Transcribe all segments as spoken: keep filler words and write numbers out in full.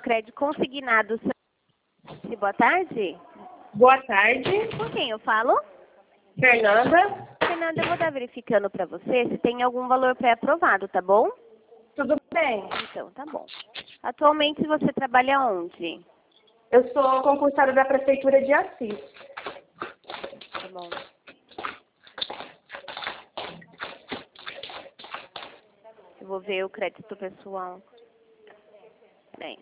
crédito consignado. Boa tarde. Boa tarde. Com quem eu falo? Fernanda. Fernanda, eu vou estar verificando para você se tem algum valor pré-aprovado, tá bom? Tudo bem. Então, tá bom. Atualmente você trabalha onde? Eu sou concursada da Prefeitura de Assis. Tá bom. Eu vou ver o crédito pessoal. Peraí.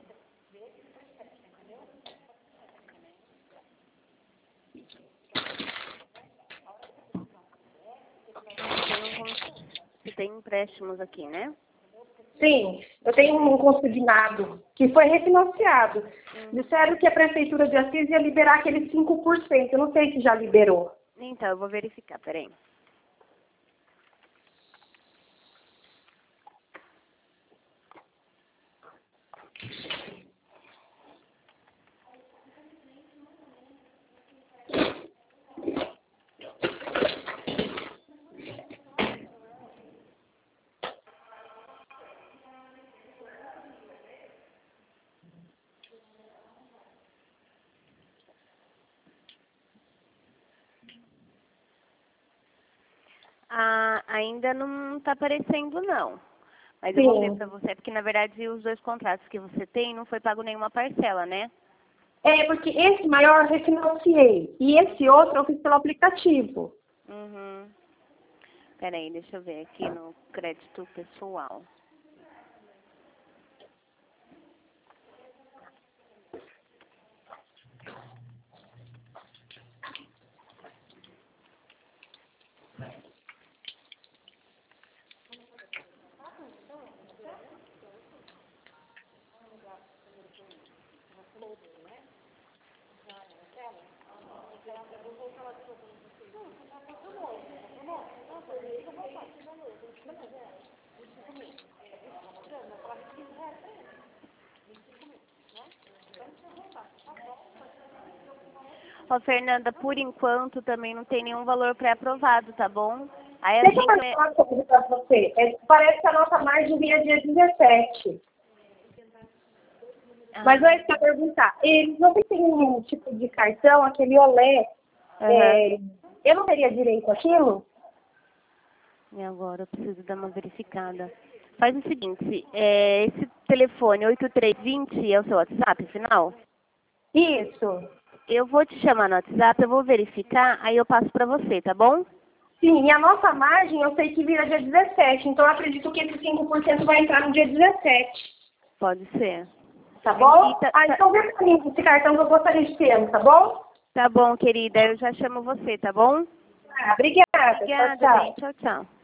Você tem empréstimos aqui, né? Sim, eu tenho um consignado que foi refinanciado. Hum. Disseram que a Prefeitura de Assis ia liberar aquele cinco por cento. Eu não sei se já liberou. Então, eu vou verificar, peraí. Ah, ainda não está aparecendo, não. Mas eu vou ver Sim. para você, porque na verdade os dois contratos que você tem não foi pago nenhuma parcela, né? É, porque esse maior eu refinanciei. E esse outro eu fiz pelo aplicativo. Uhum. Peraí, deixa eu ver aqui no crédito pessoal. Ó, Fernanda, por enquanto também não tem nenhum valor pré-aprovado, tá bom? Aí Deixa assim eu que... fazer uma coisa para você. É, parece que a nossa margem vinha dia dezessete. Ah. Mas eu ia perguntar, eles não têm um tipo de cartão, aquele olé, Uhum. é, eu não teria direito àquilo? E agora eu preciso dar uma verificada. Faz o seguinte, é, esse telefone oito três dois zero é o seu WhatsApp, final? Isso. Eu vou te chamar no WhatsApp, eu vou verificar, aí eu passo pra você, tá bom? Sim, e a nossa margem eu sei que vira dia dezessete, então eu acredito que esse cinco por cento vai entrar no dia dezessete. Pode ser. Tá bom? E tá, Ah, tá, então vê pra mim esse cartão que eu gostaria de ter, tá bom? tá bom, querida, eu já chamo você, tá bom? Ah, obrigada. Obrigada, Tchau, tchau. bem, tchau, tchau.